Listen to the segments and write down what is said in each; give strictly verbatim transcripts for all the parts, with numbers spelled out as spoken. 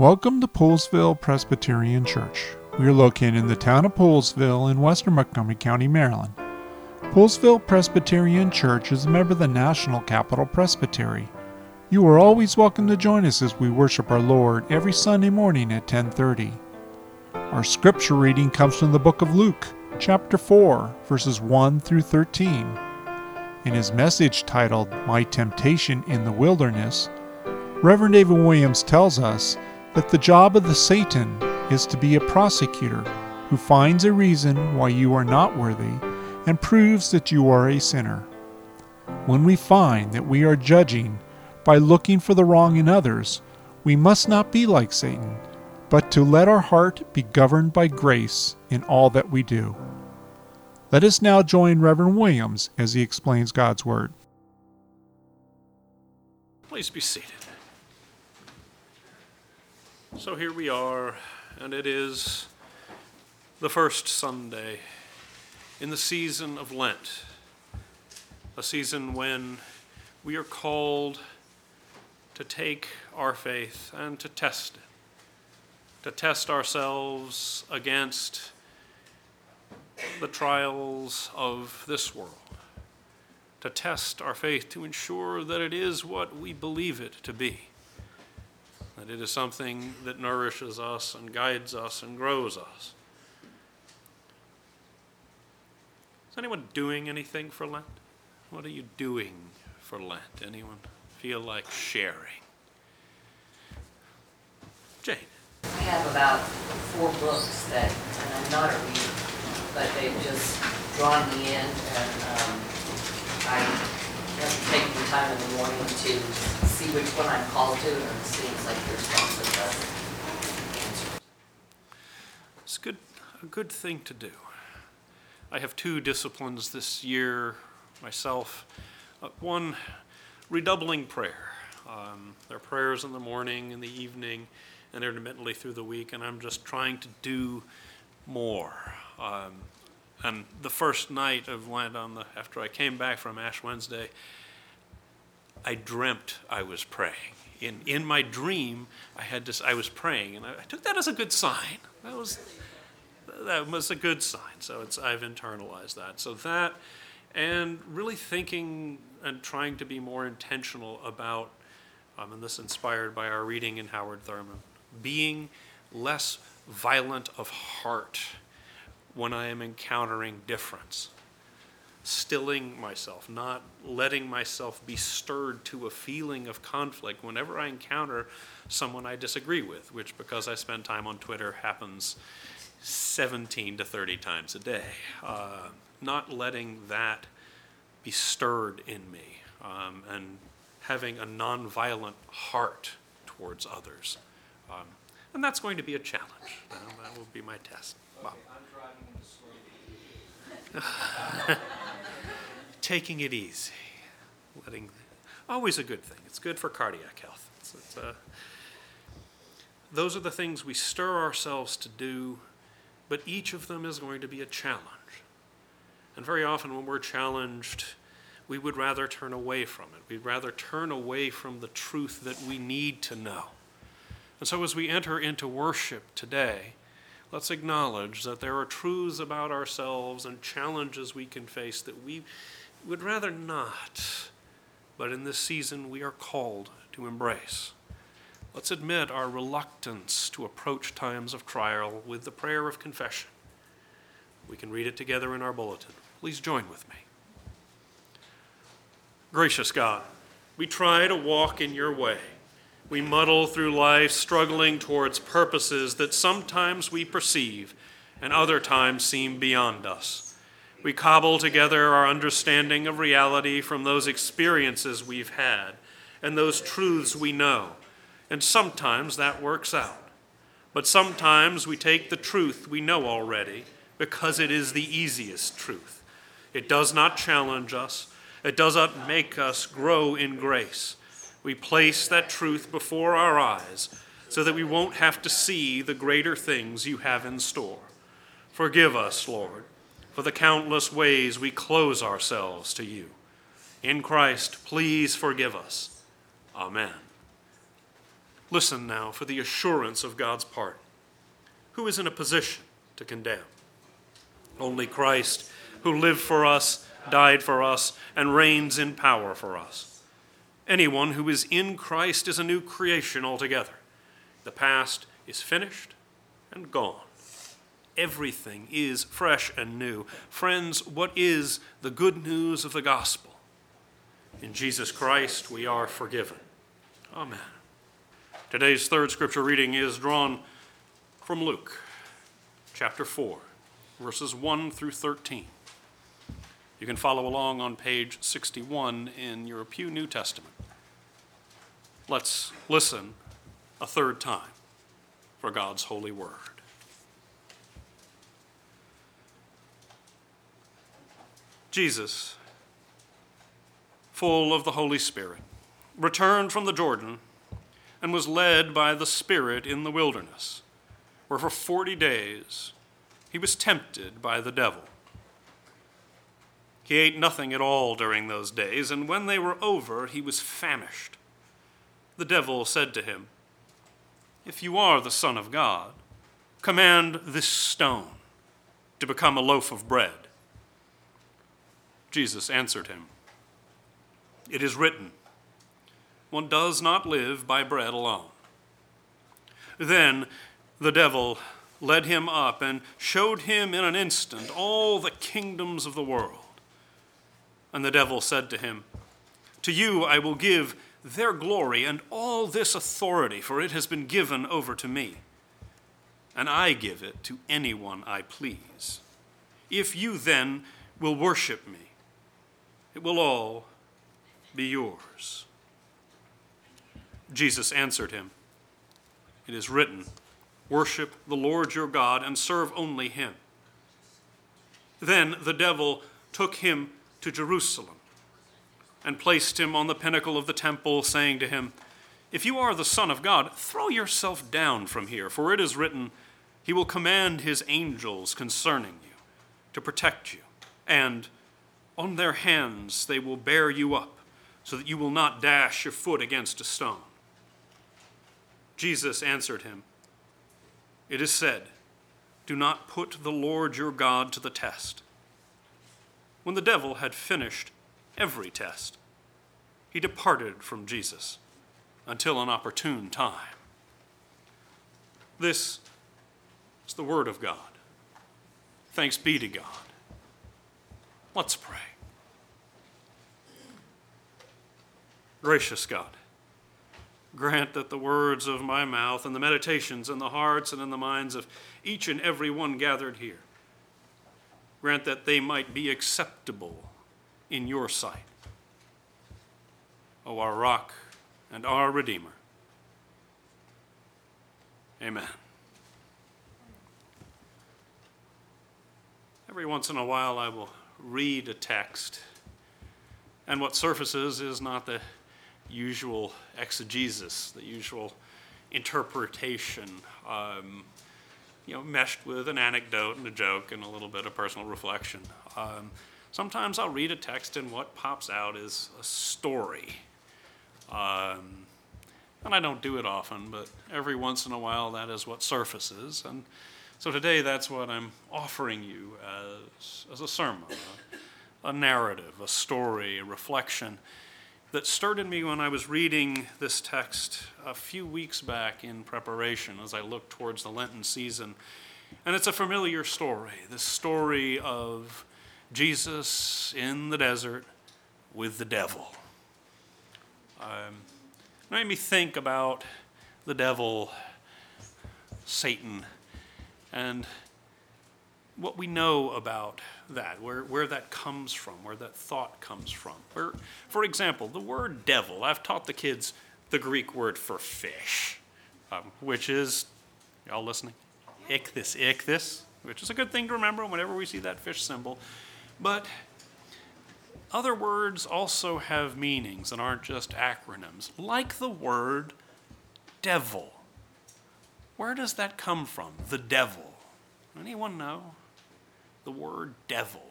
Welcome to Poolesville Presbyterian Church. We are located in the town of Poolesville in western Montgomery County, Maryland. Poolesville Presbyterian Church is a member of the National Capital Presbytery. You are always welcome to join us as we worship our Lord every Sunday morning at ten thirty. Our scripture reading comes from the book of Luke, chapter four, verses one through thirteen. In his message titled, My Temptation in the Wilderness, Reverend David Williams tells us that the job of the Satan is to be a prosecutor who finds a reason why you are not worthy and proves that you are a sinner. When we find that we are judging by looking for the wrong in others, we must not be like Satan, but to let our heart be governed by grace in all that we do. Let us now join Reverend Williams as he explains God's Word. Please be seated. So here we are, and it is the first Sunday in the season of Lent, a season when we are called to take our faith and to test it, to test ourselves against the trials of this world, to test our faith to ensure that it is what we believe it to be, that it is something that nourishes us and guides us and grows us. Is anyone doing anything for Lent? What are you doing for Lent? Anyone feel like sharing? Jane. I have about four books that, and I'm not a reader, but they've just drawn me in, and um, I have taken the time in the morning to see which one I'm called to, and it seems like there's lots of the answers. It's good, a good thing to do. I have two disciplines this year myself. Uh, one, redoubling prayer. Um, there are prayers in the morning, in the evening, and intermittently through the week, and I'm just trying to do more. Um, and the first night of Lent, on the after I came back from Ash Wednesday, I dreamt I was praying. In in my dream, I had this. I was praying, and I, I took that as a good sign. That was that was a good sign. So it's I've internalized that. So that, and really thinking and trying to be more intentional about, um, and this inspired by our reading in Howard Thurman, being less violent of heart when I am encountering difference, stilling myself, not letting myself be stirred to a feeling of conflict whenever I encounter someone I disagree with, which, because I spend time on Twitter, happens seventeen to thirty times a day. Uh, not letting that be stirred in me, um, and having a nonviolent heart towards others. Um, and that's going to be a challenge. Uh, that will be my test. Bob. Taking it easy, letting, always a good thing. It's good for cardiac health. It's, it's, uh, those are the things we stir ourselves to do, but each of them is going to be a challenge. And very often when we're challenged, we would rather turn away from it. We'd rather turn away from the truth that we need to know. And so as we enter into worship today, let's acknowledge that there are truths about ourselves and challenges we can face that we would rather not, but in this season we are called to embrace. Let's admit our reluctance to approach times of trial with the prayer of confession. We can read it together in our bulletin. Please join with me. Gracious God, we try to walk in your way. We muddle through life, struggling towards purposes that sometimes we perceive and other times seem beyond us. We cobble together our understanding of reality from those experiences we've had and those truths we know, and sometimes that works out. But sometimes we take the truth we know already because it is the easiest truth. It does not challenge us. It does not make us grow in grace. We place that truth before our eyes so that we won't have to see the greater things you have in store. Forgive us, Lord, for the countless ways we close ourselves to you. In Christ, please forgive us. Amen. Listen now for the assurance of God's pardon. Who is in a position to condemn? Only Christ, who lived for us, died for us, and reigns in power for us. Anyone who is in Christ is a new creation altogether. The past is finished and gone. Everything is fresh and new. Friends, what is the good news of the gospel? In Jesus Christ we are forgiven. Amen. Today's third scripture reading is drawn from Luke, chapter four, verses one through thirteen. You can follow along on page sixty-one in your Pew New Testament. Let's listen a third time for God's holy word. Jesus, full of the Holy Spirit, returned from the Jordan and was led by the Spirit in the wilderness, where for forty days he was tempted by the devil. He ate nothing at all during those days, and when they were over, he was famished. The devil said to him, "If you are the Son of God, command this stone to become a loaf of bread." Jesus answered him, "It is written, one does not live by bread alone." Then the devil led him up and showed him in an instant all the kingdoms of the world. And the devil said to him, "To you I will give their glory and all this authority, for it has been given over to me. And I give it to anyone I please. If you then will worship me, it will all be yours." Jesus answered him, "It is written, worship the Lord your God and serve only him." Then the devil took him to Jerusalem and placed him on the pinnacle of the temple, saying to him, "If you are the Son of God, throw yourself down from here, for it is written, he will command his angels concerning you to protect you, and on their hands they will bear you up, so that you will not dash your foot against a stone." Jesus answered him, "It is said, do not put the Lord your God to the test." When the devil had finished every test, he departed from Jesus until an opportune time. This is the word of God. Thanks be to God. Let's pray. Gracious God, grant that the words of my mouth and the meditations in the hearts and in the minds of each and every one gathered here, grant that they might be acceptable in your sight, O our rock and our Redeemer. Amen. Every once in a while I will read a text, and what surfaces is not the usual exegesis, the usual interpretation, um, you know, meshed with an anecdote and a joke and a little bit of personal reflection. Um, sometimes I'll read a text and what pops out is a story. Um, and I don't do it often, but every once in a while that is what surfaces. And so today that's what I'm offering you as, as a sermon, a, a narrative, a story, a reflection that stirred in me when I was reading this text a few weeks back in preparation as I looked towards the Lenten season. And it's a familiar story, this story of Jesus in the desert with the devil. Um, it made me think about the devil, Satan, and what we know about that, where, where that comes from, where that thought comes from. Where, for example, the word devil, I've taught the kids the Greek word for fish, um, which is, y'all listening? Ichthys, ichthys, which is a good thing to remember whenever we see that fish symbol. But other words also have meanings and aren't just acronyms, like the word devil. Where does that come from, the devil? Anyone know? The word devil.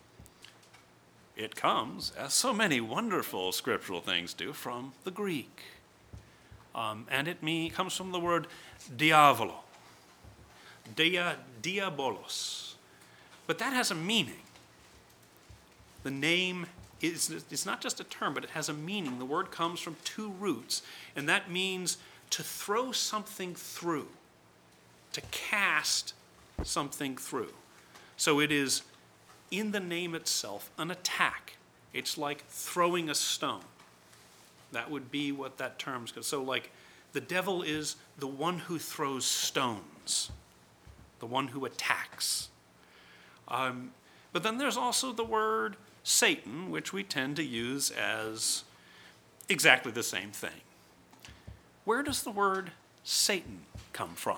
It comes, as so many wonderful scriptural things do, from the Greek. Um, and it mean, comes from the word diavolo, dia, diabolos. But that has a meaning. The name is it's not just a term, but it has a meaning. The word comes from two roots, and that means to throw something through, to cast something through. So it is, in the name itself, an attack. It's like throwing a stone. That would be what that term's called. So like the devil is the one who throws stones, the one who attacks. Um, but then there's also the word Satan, which we tend to use as exactly the same thing. Where does the word Satan come from?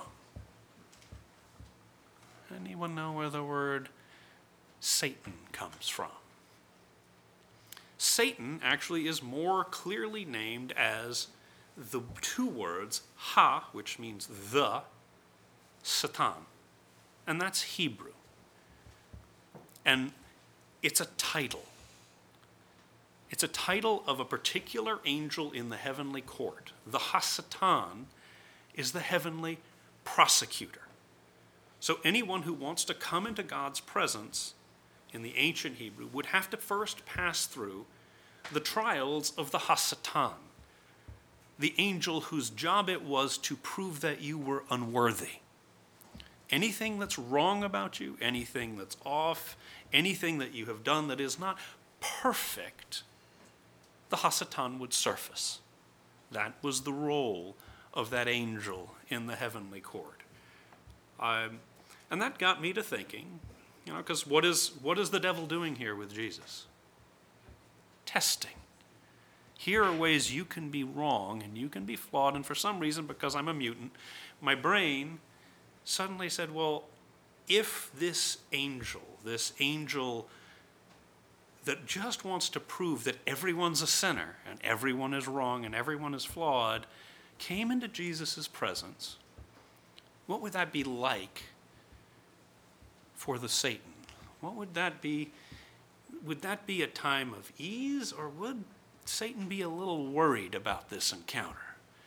Anyone know where the word Satan comes from? Satan actually is more clearly named as the two words ha, which means the, Satan. And that's Hebrew. And it's a title. It's a title of a particular angel in the heavenly court. The Hasatan is the heavenly prosecutor. So anyone who wants to come into God's presence in the ancient Hebrew would have to first pass through the trials of the Hasatan, the angel whose job it was to prove that you were unworthy. Anything that's wrong about you, anything that's off, anything that you have done that is not perfect, the Hasatan would surface. That was the role of that angel in the heavenly court. Um, and that got me to thinking, you know, because what is, what is the devil doing here with Jesus? Testing. Here are ways you can be wrong and you can be flawed, and for some reason, because I'm a mutant, my brain suddenly said, well, if this angel, this angel that just wants to prove that everyone's a sinner and everyone is wrong and everyone is flawed, came into Jesus' presence, what would that be like for the Satan? What would that be? Would that be a time of ease, or would Satan be a little worried about this encounter?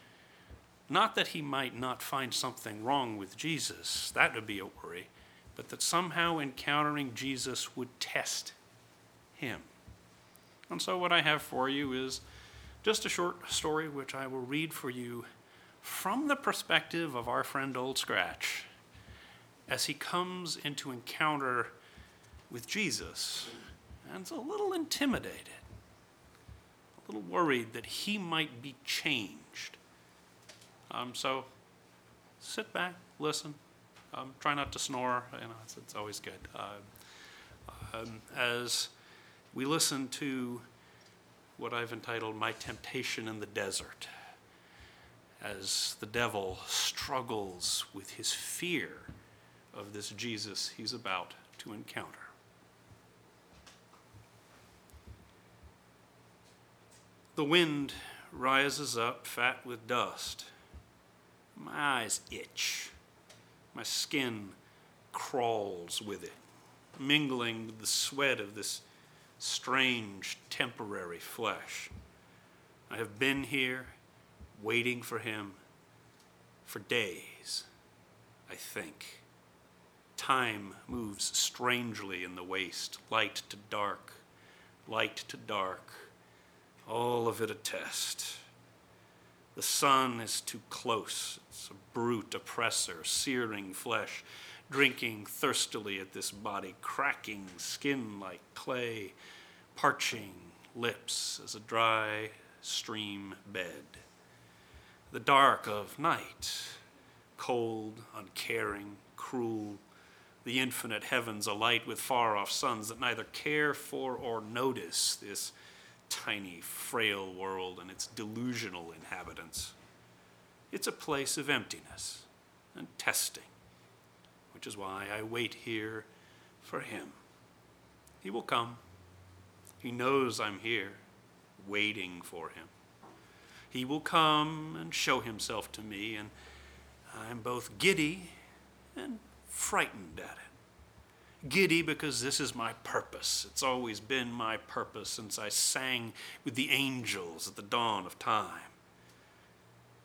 Not that he might not find something wrong with Jesus, that would be a worry, but that somehow encountering Jesus would test him. And so what I have for you is just a short story which I will read for you from the perspective of our friend Old Scratch as he comes into encounter with Jesus and is a little intimidated, a little worried that he might be changed. Um, so sit back, listen. Um, try not to snore. You know, it's, it's always good. Uh, um, as we listen to what I've entitled My Temptation in the Desert, as the devil struggles with his fear of this Jesus he's about to encounter. The wind rises up fat with dust. My eyes itch. My skin crawls with it, mingling with the sweat of this strange, temporary flesh. I have been here, waiting for him, for days, I think. Time moves strangely in the waste, light to dark, light to dark, all of it a test. The sun is too close. It's a brute oppressor, searing flesh, drinking thirstily at this body, cracking skin like clay, parching lips as a dry stream bed. The dark of night, cold, uncaring, cruel, the infinite heavens alight with far-off suns that neither care for or notice this tiny, frail world and its delusional inhabitants. It's a place of emptiness and testing, which is why I wait here for him. He will come. He knows I'm here, waiting for him. He will come and show himself to me, and I'm both giddy and frightened at it. Giddy because this is my purpose. It's always been my purpose since I sang with the angels at the dawn of time.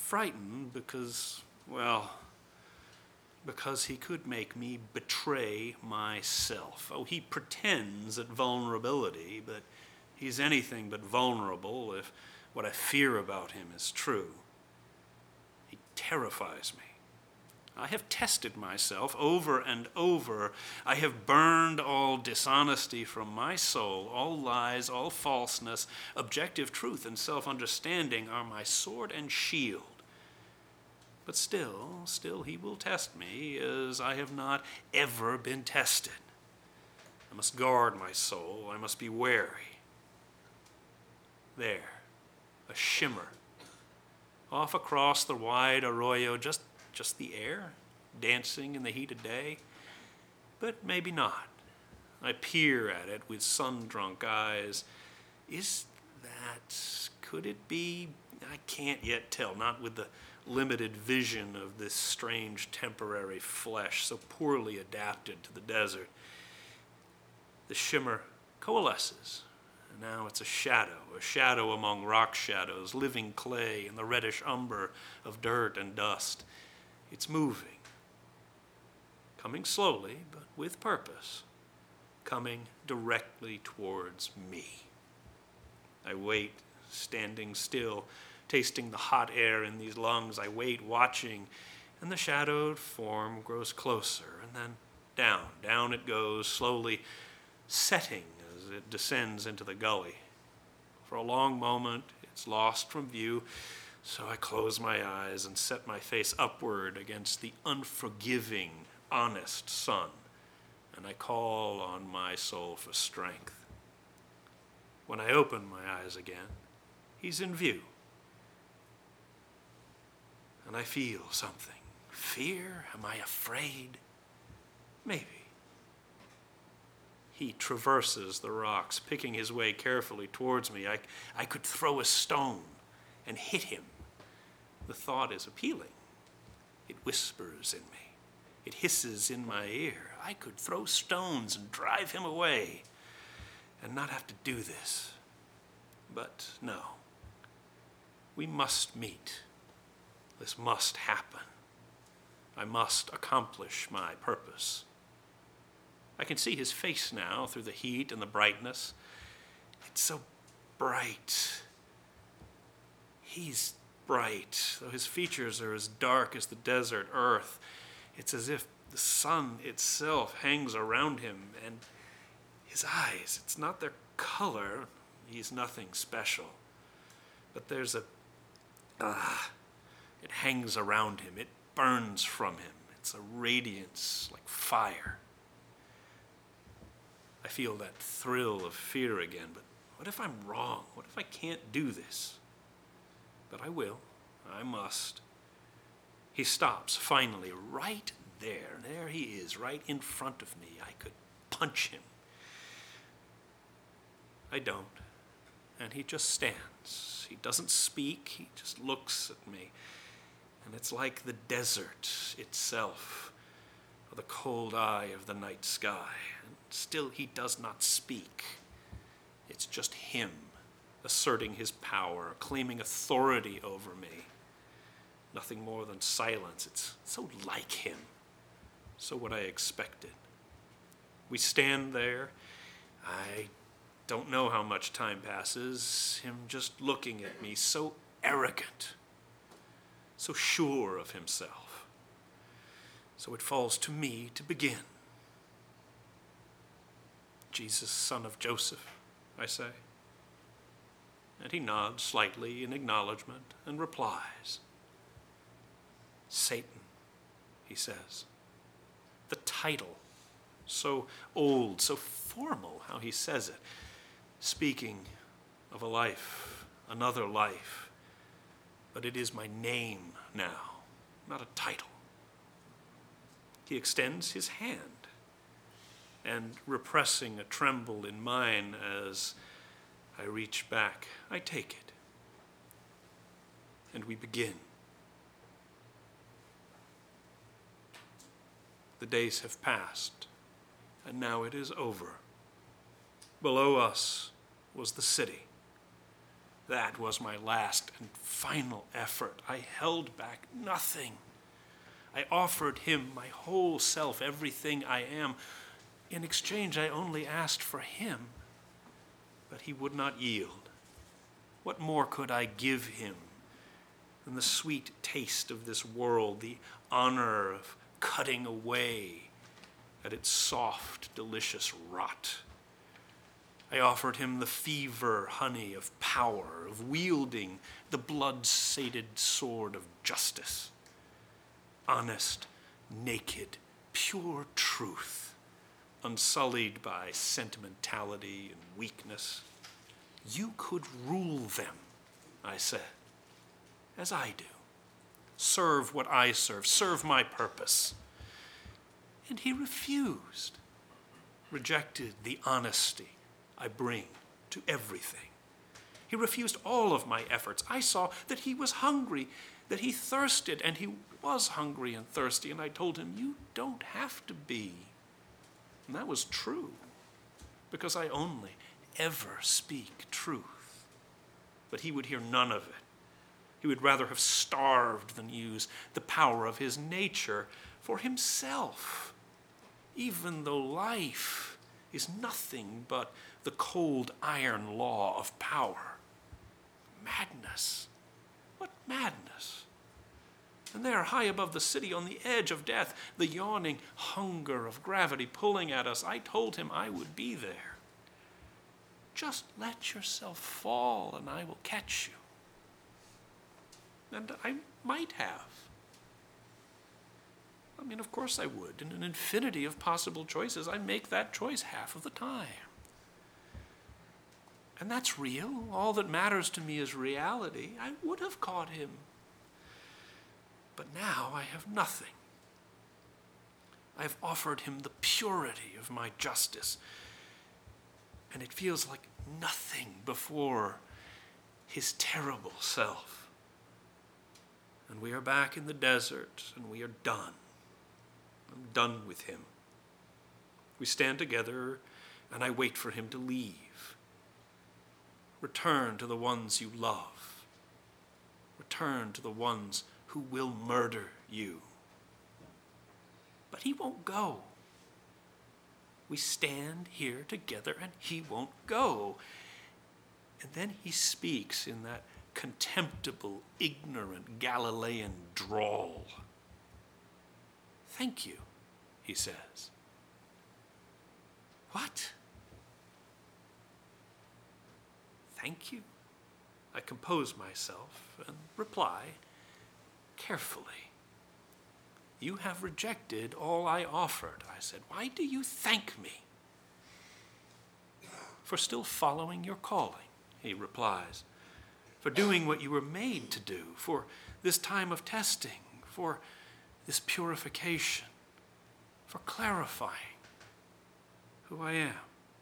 frightened because, well, because he could make me betray myself. Oh, he pretends at vulnerability, but he's anything but vulnerable if what I fear about him is true. He terrifies me. I have tested myself over and over. I have burned all dishonesty from my soul. All lies, all falseness, objective truth and self-understanding are my sword and shield. But still, still he will test me as I have not ever been tested. I must guard my soul. I must be wary. There, a shimmer. Off across the wide arroyo, just Just the air, dancing in the heat of day? But maybe not. I peer at it with sun-drunk eyes. Is that, could it be? I can't yet tell, not with the limited vision of this strange temporary flesh so poorly adapted to the desert. The shimmer coalesces. And now it's a shadow, a shadow among rock shadows, living clay and the reddish umber of dirt and dust. It's moving, coming slowly, but with purpose, coming directly towards me. I wait, standing still, tasting the hot air in these lungs. I wait, watching, and the shadowed form grows closer, and then down, down it goes, slowly setting as it descends into the gully. For a long moment, it's lost from view. So I close my eyes and set my face upward against the unforgiving, honest sun, and I call on my soul for strength. When I open my eyes again, he's in view. And I feel something. Fear? Am I afraid? Maybe. He traverses the rocks, picking his way carefully towards me. I, I could throw a stone and hit him. The thought is appealing. It whispers in me. It hisses in my ear. I could throw stones and drive him away and not have to do this. But no. We must meet. This must happen. I must accomplish my purpose. I can see his face now through the heat and the brightness. It's so bright. He's bright, though his features are as dark as the desert earth. It's as if the sun itself hangs around him, and his eyes, it's not their color. He's nothing special. But there's a, ah, it hangs around him. It burns from him. It's a radiance like fire. I feel that thrill of fear again, but what if I'm wrong? What if I can't do this? But I will. I must. He stops, finally, right there. There he is, right in front of me. I could punch him. I don't. And he just stands. He doesn't speak. He just looks at me. And it's like the desert itself, or the cold eye of the night sky. And still he does not speak. It's just him, asserting his power, claiming authority over me. Nothing more than silence. It's so like him, so what I expected. We stand there. I don't know how much time passes, him just looking at me, so arrogant, so sure of himself. So it falls to me to begin. Jesus, son of Joseph, I say. And he nods slightly in acknowledgement and replies. Satan, he says. The title, so old, so formal how he says it, speaking of a life, another life. But it is my name now, not a title. He extends his hand, and repressing a tremble in mine as I reach back, I take it, and we begin. The days have passed, and now it is over. Below us was the city, That was my last and final effort. I held back nothing. I offered him my whole self, everything I am. In exchange, I only asked for him, but he would not yield. What more could I give him than the sweet taste of this world, the honor of cutting away at its soft, delicious rot? I offered him the fever honey of power, of wielding the blood-sated sword of justice. Honest, naked, pure truth, unsullied by sentimentality and weakness. You could rule them, I said, as I do. Serve what I serve, serve my purpose. And he refused, rejected the honesty I bring to everything. He refused all of my efforts. I saw that he was hungry, that he thirsted, and he was hungry and thirsty, and I told him, you don't have to be. And that was true, because I only ever speak truth. But he would hear none of it. He would rather have starved than use the power of his nature for himself, even though life is nothing but the cold iron law of power. Madness. What madness? And there, high above the city, on the edge of death, the yawning hunger of gravity pulling at us, I told him I would be there. Just let yourself fall and I will catch you. And I might have. I mean, of course I would. In an infinity of possible choices, I make that choice half of the time. And that's real. All that matters to me is reality. I would have caught him. But now I have nothing. I have offered him the purity of my justice. And it feels like nothing before his terrible self. And we are back in the desert, and we are done. I'm done with him. We stand together, and I wait for him to leave. Return to the ones you love. Return to the ones who will murder you. But he won't go. We stand here together, and he won't go. And then he speaks in that contemptible, ignorant Galilean drawl. Thank you, he says. What? Thank you? I compose myself and reply carefully. You have rejected all I offered, I said. Why do you thank me? For still following your calling, he replies. For doing what you were made to do, for this time of testing, for this purification, for clarifying who I am.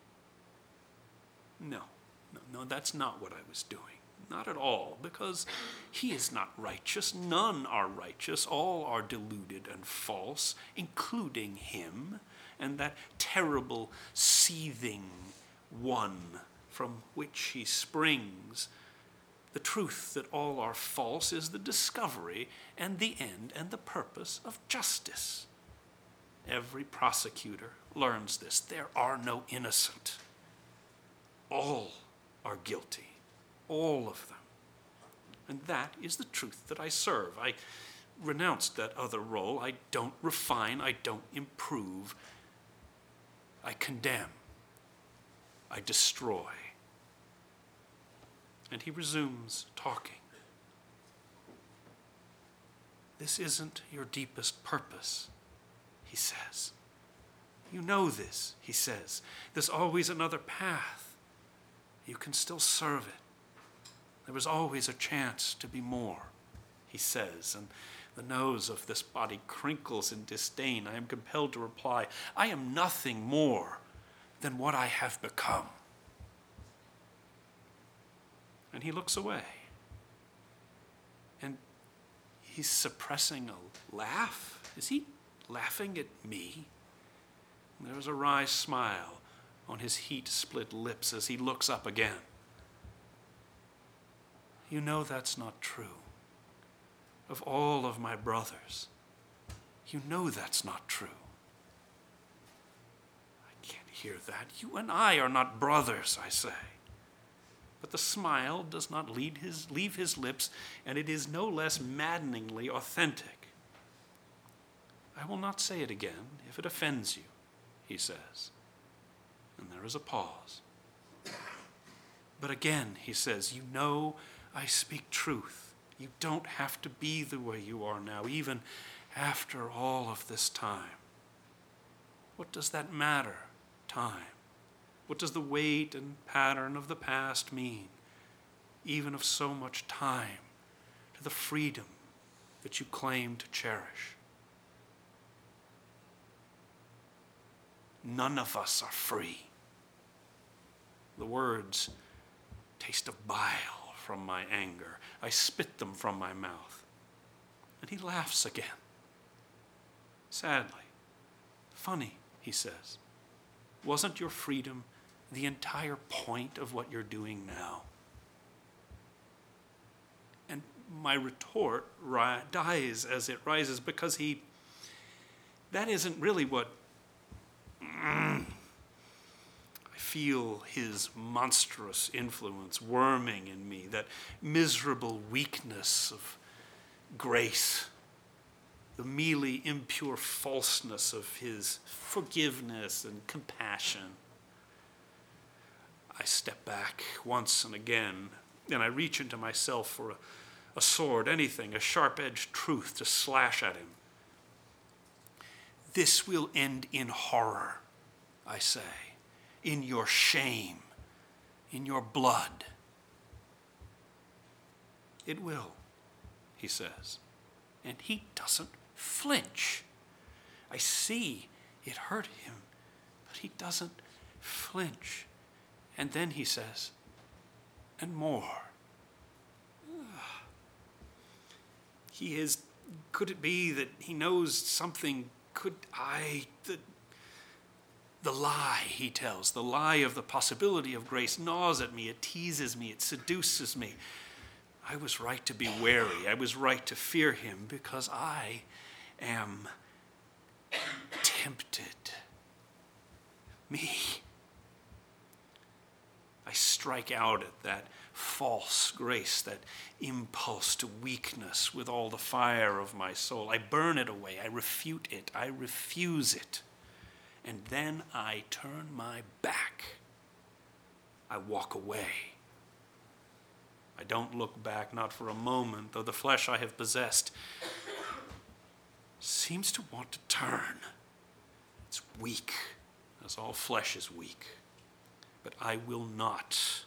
No, no, no, that's not what I was doing. Not at all, because he is not righteous. None are righteous. All are deluded and false, including him and that terrible, seething one from which he springs. The truth that all are false is the discovery and the end and the purpose of justice. Every prosecutor learns this. There are no innocent. All are guilty. All of them. And that is the truth that I serve. I renounced that other role. I don't refine. I don't improve. I condemn. I destroy. And he resumes talking. This isn't your deepest purpose, he says. You know this, he says. There's always another path. You can still serve it. There was always a chance to be more, he says, and the nose of this body crinkles in disdain. I am compelled to reply, I am nothing more than what I have become. And he looks away. And he's suppressing a laugh. Is he laughing at me? There's a wry smile on his heat-split lips as he looks up again. You know that's not true. Of all of my brothers, you know that's not true. I can't hear that. You and I are not brothers, I say. But the smile does not lead his, leave his lips, and it is no less maddeningly authentic. I will not say it again if it offends you, he says. And there is a pause. But again, he says, you know I speak truth. You don't have to be the way you are now, even after all of this time. What does that matter, time? What does the weight and pattern of the past mean, even of so much time, to the freedom that you claim to cherish? None of us are free. The words taste of bile from my anger. I spit them from my mouth. And he laughs again. Sadly. Funny, he says. Wasn't your freedom the entire point of what you're doing now? And my retort ri- dies as it rises because he, that isn't really what, mm, I feel his monstrous influence worming in me, that miserable weakness of grace, the mealy, impure falseness of his forgiveness and compassion. I step back once and again, and I reach into myself for a, a sword, anything, a sharp-edged truth to slash at him. This will end in horror, I say, in your shame, in your blood. It will, he says, and he doesn't flinch. I see it hurt him, but he doesn't flinch. And then he says, and more. He is, could it be that he knows something? Could I, the, the lie he tells, the lie of the possibility of grace gnaws at me, it teases me, it seduces me. I was right to be wary. I was right to fear him because I am tempted. Me. I strike out at that false grace, that impulse to weakness with all the fire of my soul. I burn it away. I refute it. I refuse it. And then I turn my back. I walk away. I don't look back, not for a moment, though the flesh I have possessed seems to want to turn. It's weak, as all flesh is weak. But I will not.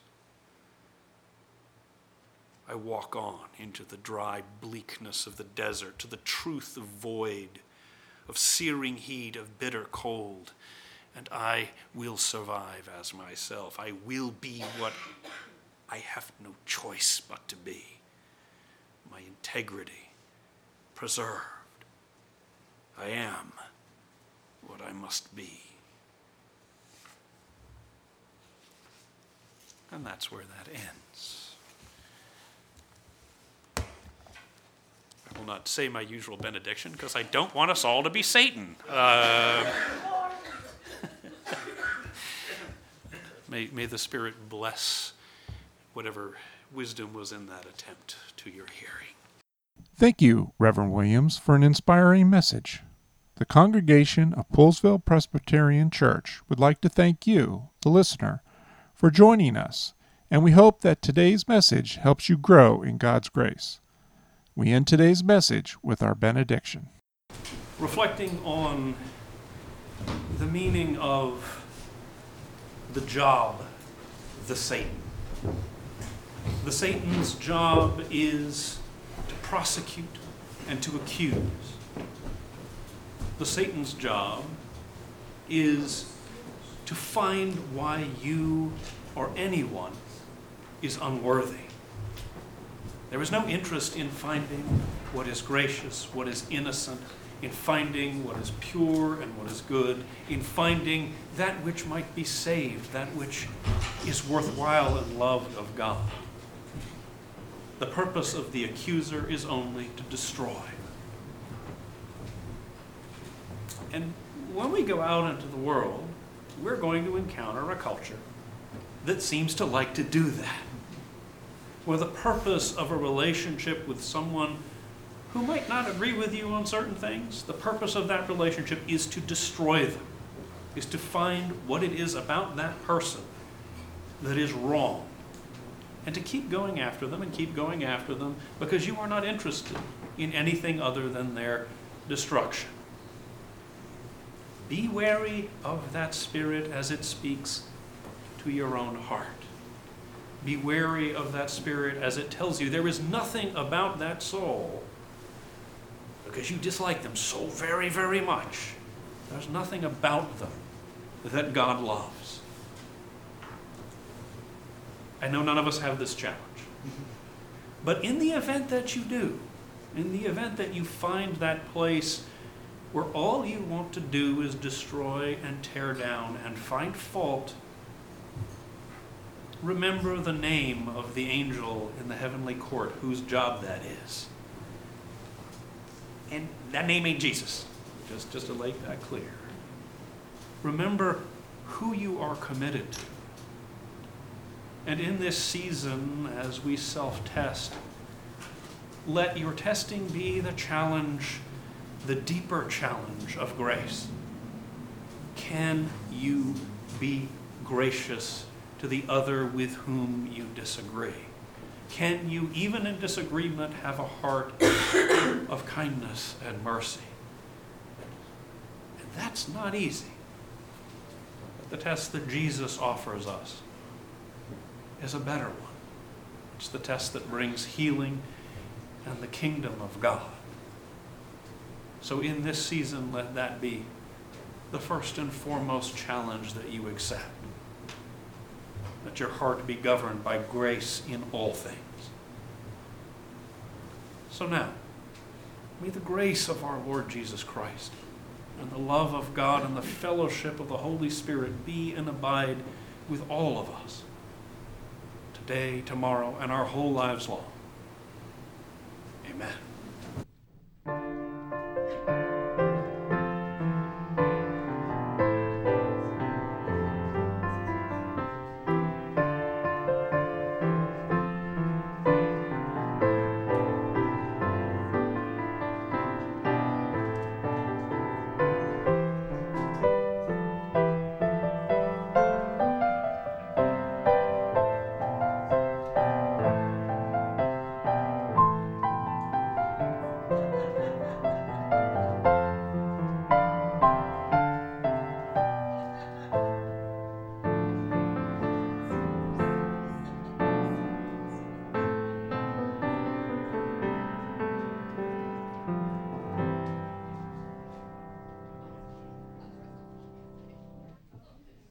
I walk on into the dry bleakness of the desert, to the truth of void, of searing heat, of bitter cold. And I will survive as myself. I will be what I have no choice but to be. My integrity preserved. I am what I must be. And that's where that ends. I will not say my usual benediction because I don't want us all to be Satan. Uh, may, may the Spirit bless whatever wisdom was in that attempt to your hearing. Thank you, Reverend Williams, for an inspiring message. The congregation of Poolesville Presbyterian Church would like to thank you, the listener, for joining us, and we hope that today's message helps you grow in God's grace. We end today's message with our benediction. Reflecting on the meaning of the job, the Satan. The Satan's job is to prosecute and to accuse. The Satan's job is to find why you or anyone is unworthy. There is no interest in finding what is gracious, what is innocent, in finding what is pure and what is good, in finding that which might be saved, that which is worthwhile and loved of God. The purpose of the accuser is only to destroy. And when we go out into the world, we're going to encounter a culture that seems to like to do that, where the purpose of a relationship with someone who might not agree with you on certain things, the purpose of that relationship is to destroy them, is to find what it is about that person that is wrong, and to keep going after them and keep going after them because you are not interested in anything other than their destruction. Be wary of that spirit as it speaks to your own heart. Be wary of that spirit as it tells you there is nothing about that soul, because you dislike them so very, very much. There's nothing about them that God loves. I know none of us have this challenge. But in the event that you do, in the event that you find that place where all you want to do is destroy and tear down and find fault, remember the name of the angel in the heavenly court whose job that is. And that name ain't Jesus, just, just to make that clear. Remember who you are committed to. And in this season, as we self-test, let your testing be the challenge, the deeper challenge of grace. Can you be gracious to the other with whom you disagree? Can you, even in disagreement, have a heart of kindness and mercy? And that's not easy. But the test that Jesus offers us is a better one. It's the test that brings healing and the kingdom of God. So in this season, let that be the first and foremost challenge that you accept. Let your heart be governed by grace in all things. So now, may the grace of our Lord Jesus Christ and the love of God and the fellowship of the Holy Spirit be and abide with all of us today, tomorrow, and our whole lives long. Amen.